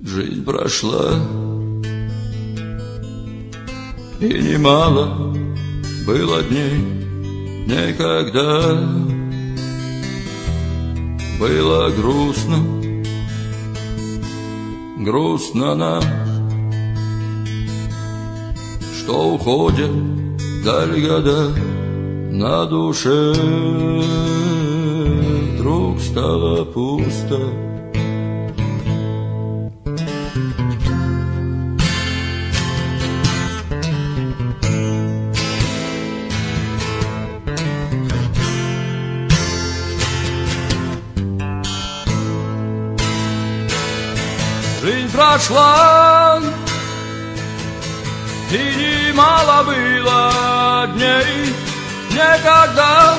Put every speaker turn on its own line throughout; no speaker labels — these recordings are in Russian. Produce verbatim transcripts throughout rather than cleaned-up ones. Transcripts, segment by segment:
Жизнь прошла, и немало было дней, никогда было грустно, грустно нам, что уходят вдаль года, на душе вдруг стало пусто. Жизнь прошла, и немало было дней, никогда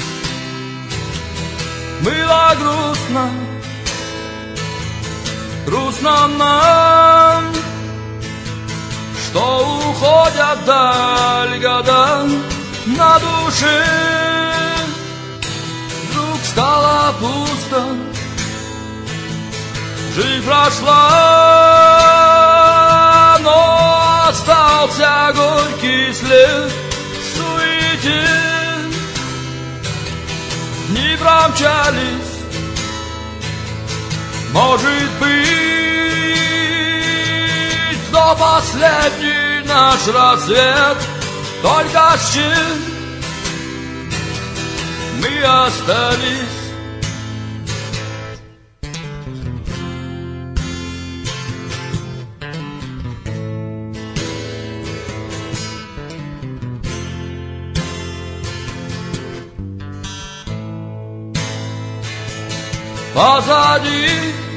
было грустно, грустно нам, что уходят вдаль года, на душе вдруг стало пусто. Жизнь прошла, но остался горький след в суете. Дни промчались, может быть, но последний наш рассвет, только с чем мы остались. Позади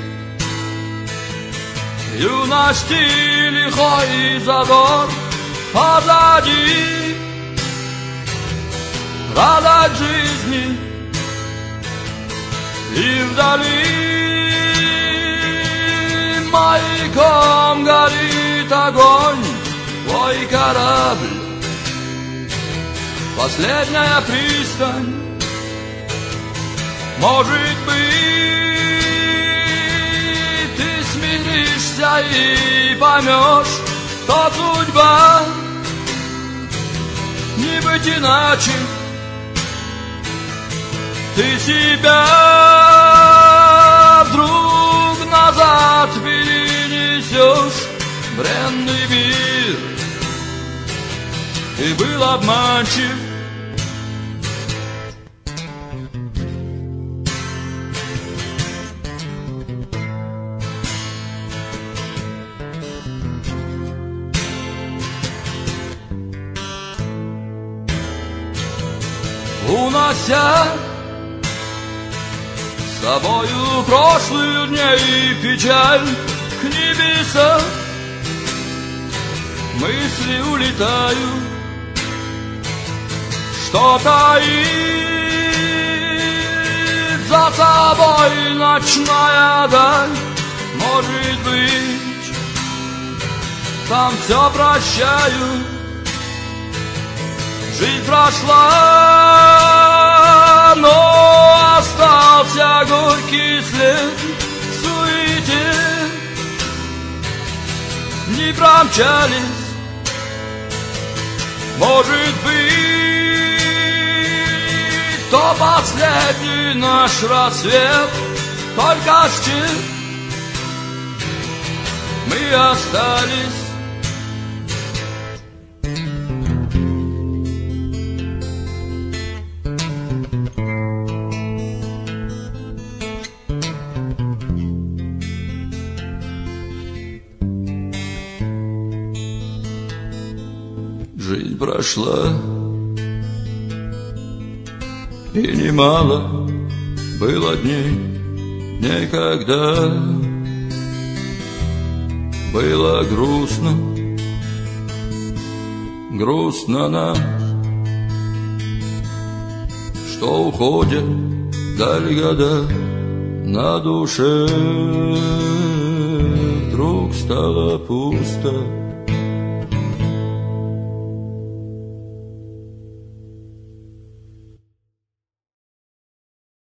юность и лихой задор, позади радость жизни, и вдали маяком горит огонь твой корабль, последняя пристань. Может быть, ты смиришься и поймешь, что судьба не быть иначе. Ты себя вдруг назад перенесешь, бренный мир. Ты был обманчив. Унося с собою прошлые дни и печаль к небесам, мысли улетают, что таит за собой ночная даль. Может быть, там все прощают. Жизнь прошла, но остался горький след в суете. Не промчались, может быть, то последний наш рассвет, только с чем мы остались. Жизнь прошла, и немало было дней, никогда было грустно, грустно нам, что уходят вдаль года, на душе вдруг стало пусто.